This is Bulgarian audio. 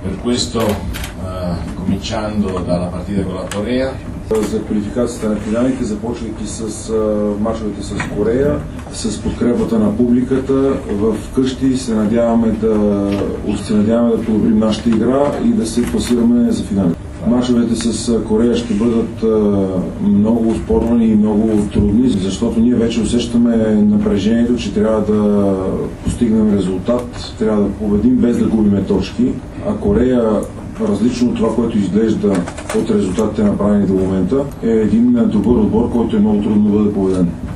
Per questo, cominciando dalla partita con la Corea, за квалификацията на финалите, започвайки с мачовете с Корея, с подкрепата на публиката в къщи, се надяваме да подобрим нашата игра и да се класираме за финали. Мачовете с Корея ще бъдат много спорни и много трудни, защото ние вече усещаме напрежението, че трябва да постигнем резултат, трябва да победим без да губиме точки. А Корея, различно от това, което изглежда от резултатите направени до момента, е един добър отбор, който е много трудно да бъде победен.